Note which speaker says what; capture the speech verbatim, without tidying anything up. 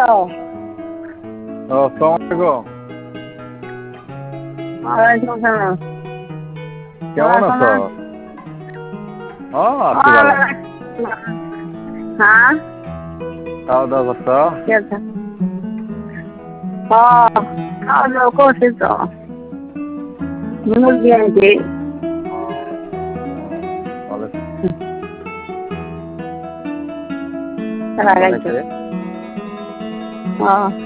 Speaker 1: ও আসসালামু আলাইকুম।
Speaker 2: ওয়ালাইকুম আসসালাম।
Speaker 1: কেমন আছো? হ্যাঁ আছি ভালো।
Speaker 2: হ্যাঁ
Speaker 1: খাওয়া দাওয়া করছো?
Speaker 2: খাওয়া দাওয়া করছি তো, মুরগি আনছি।
Speaker 1: ভালো।
Speaker 2: তারা গাইছে। ও